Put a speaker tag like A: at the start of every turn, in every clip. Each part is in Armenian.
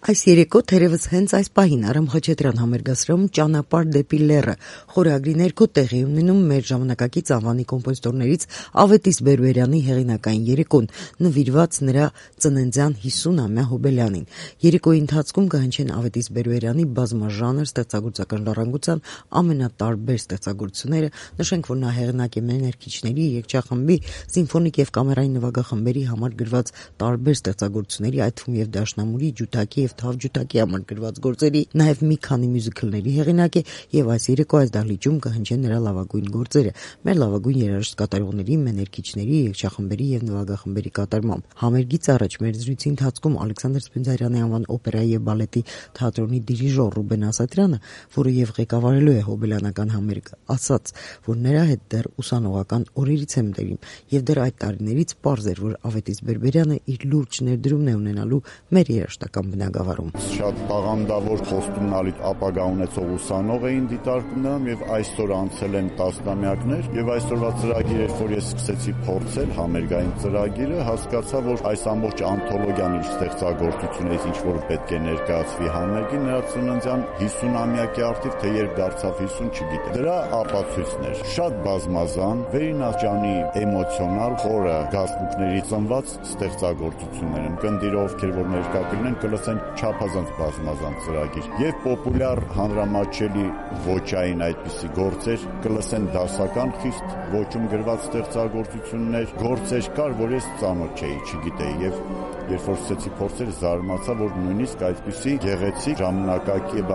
A: Այս երեկո թերևս հենց այս պահին Արամ Խաչատրյան համերգասրահում «Ճանապարհ դեպի լեռը» խորագրի ներքո տեղի ունենում մեր ժամանակակից անվանի կոմպոզիտորներից Ավետիս Բերբերյանի հեղինակային երեկոն, նվիրված նրա ծննդյան 50-ամյա հոբելյանին։ Երեկոյի ընթացքում կհնչեն Ավետիս Բերբերյանի բազմաժանր ստեղծագործական ժառանգության ամենատարբեր ստեղծագործությունները, նշենք, որ նա հեղինակ է մեր ներկիչների, երգչախմբի, սիմֆոնիկ եւ կամերային նվագախմբերի համար գրված տարբեր ստեղծագործությունների, այդ թվում եւ դաշնամուրի, ջութակի եւ թավջութակի համար գրված գործերի, նաեւ մի քանի մյուզիքլների հեղինակ է եւ այս երեկո այս դահլիճում կհնչեն նրա լավագույն գործերը, մեր լավագույն երաժիշտ կատարողների, մեներկիչների, երգչախմբերի եւ նվագախմբերի կատարմամբ։ Համերգից առաջ մեր զրույցի ընթացքում Ալեքսանդր Սպենդիարյանի անվան օպերայի եւ բալետի թատրոնի դիրիժոր Ռուբեն Ասատրյանը, որը եւ ղեկավարելու է հոբելյանական համերգը, ասաց, որ նրա հետ դեռ ուսանողական օրերից եմ դերիմ եւ դեռ այդ տարիներից պարզ էր, որ Ավետիս Բերբերյանը իր լուրջ ներդրումն է ունենալու մեր երաժշտական բնագավառում։
B: Շատ տաղանդավոր խոստումնալից ապագա ունեցող ուսանող էին դիտարկում նրան եւ այսօր անցել են տասնամյակներ եւ այսօրվա ծրագիրը, որ ես սկսեցի փորձել համերգային ծրագիրը, հասկացա, որ այս ամբողջ անթոլոգիան իր ստեղծագործություններից ինչ որ պետք է ներկայացվի համերգին, նրա ծննդյան 50-ամյակի արդիվ, թե երբ դարձավ 50 չգիտեմ։ Դրա ապացույցներ շատ բազմազան, վերինախճանի էմոցիոնալ խորը գաղտնիքների ծնված ստեղծագործություններ են։ Կնդիրը ովքեր որ ներկա կլինեն, կլսեն չափազանց բազմազան ծրագիր եւ պոպուլյար հանրամատչելի ոճային այդպիսի գործեր, կլսեն դասական խիստ ոճում գրված ստեղծագործություններ, գործեր կար, որ ես ծանոթ չէի, չգիտեի եւ երբ որ սկսեցի փորձել, զարմացա, որ նույնիսկ այդպիսի գեղեցիկ ժամանակակի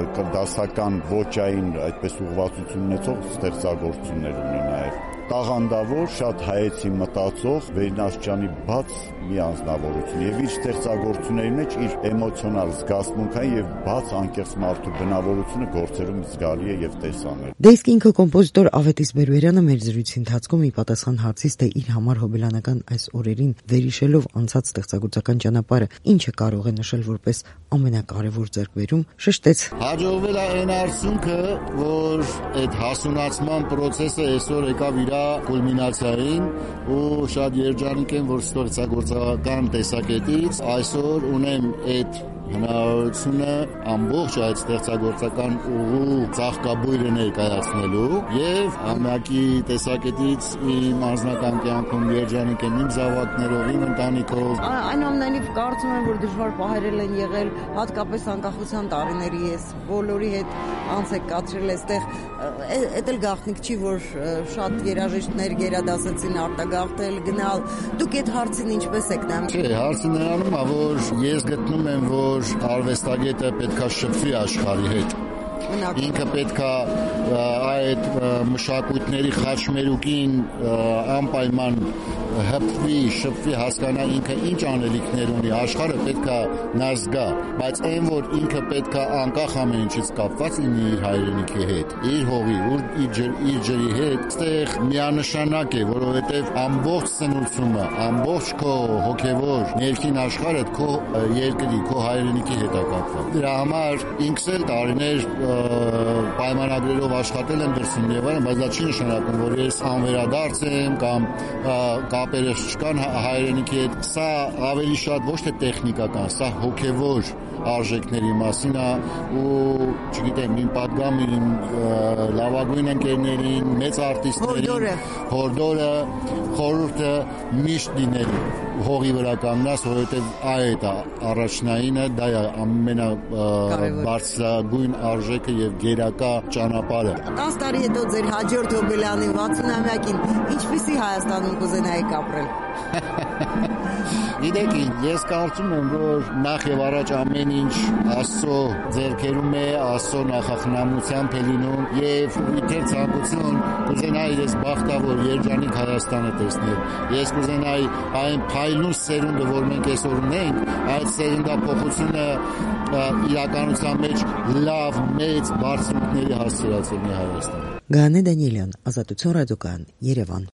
B: դասական ոճային այդպես ուղղվածություն ունեցող ստեղծագործություններ ունի նաեւ։ Տաղանդավոր, շատ հայեցի մտածող, վերինաշճանի բաց մի անձնավորություն եւ իր ստեղծագործությունների մեջ իր էմոցիոնալ զգացմունքային եւ բաց անկեղծ մարդու բնավորությունը գործերում զգալի է եւ տեսանելի։
A: Դե իսկ ինքը կոմպոզիտոր Ավետիս Բերբերյանը մեր զրույցի ընթացքում ի պատասխան հարցից, թե իր համար հոբելյանական այս օրերին վերհիշելով անցած ստեղծագործական ճանապարհը ինչը կարող է նշել որպես ամենակարևոր ձեռքբերում, շեշտեց.
C: Հաջողվել է այն արդյունքը, որ այդ հասունացման process-ը այսօր եկավ իր կուլմինացիային ու շատ երջանիկ եմ, որ ստեղծագործական տեսակետից այսօր ունեմ այդ հնարավորությունը ամբողջ այդ ստեղծագործական ուղու ծաղկաբույրը ներկայացնելու եւ ամյակի տեսակետից իմ անձնական կյանքում երջանիկ եմ իմ զավակներով, իմ ընտանիքով։
A: Այնուամենայնիվ կարծում եմ, որ դժվար պահերել են եղել, հատկապես անկախության տարիների ես բոլորի հետ անց եք կացրել այստեղ, էդ էլ գաղտնիք չի, որ շատ երաժիշտներ գերադասեցին արտագաղթել, գնալ։ Դուք այդ հարցին ինչպես եք նայում։
C: Չէ, հարցը նրանում է, որ ես գտնում եմ, որ արվեստագետը պետքա շփվի աշխարհի հետ։ Ինքը պետքա այդ մշակույթների խաչմերուկին անպայման հպվի, շփվի, հասկանա ինքը ինչ անելիքներ ունի, աշխարհը պետքա նա զգա, բայց այն որ ինքը պետքա անկախ ամեն ինչից կապված լինի իր հայրենիքի հետ, իր հողի, իր ջրի հետ, այստեղ միանշանակ է, որովհետև ամբողջ ծնուցումը, ամբողջ քո հոգևոր ներքին աշխարհը քո երկրի, քո հայրենիքի հետ է կապված։ Դրա համար ինքս էլ տարիներ պայմանագրերով աշխատել եմ դրսում եւ այլն, բայց դա չի նշանակում, որ ես անվերադարձ եմ կամ կապերս չկան հայրենիքի հետ։ Սա ավելի շատ ոչ թե տեխնիկական, սա հոգևոր արժեքների մասին է ու չգիտեմ, իմ պատգամին, լավագույն ընկերներին, մեծ արտիստներին, հորդորը, խորհուրդը միշտ լինելու հողի վրա կանգնած, որովհետև այդ է առաջնայինը, դա է ամենաբարձրագույն արժեքը եւ գերակա ճանապարհը։
A: 10 տարի հետո ձեր հաջորդ հոբելյանի 60-ամյակին ինչպիսի Հայաստանում կուզենայիք ապրել։
C: Գիտեք, ես կարծում եմ, որ նախ եւ առաջ ամեն ինչ Աստծո ձեռքերում է, Աստծո նախախնամությամբ է լինում եւ իբր ցանկություն կուզենայի ես բախտավոր երջանիկ Հայաստանը տեսնել։ Ես կուզենայի այն փայլուն սերունդը, որ մենք այսօր ունենք, այդ սերնդափոխությունը իրականության մեջ լավ, մեծ բարձունքների հասցրած լինի Հայաստանը։
A: Գայանե Դանիելյան, Ազատություն ռադիոկայան, Երևան։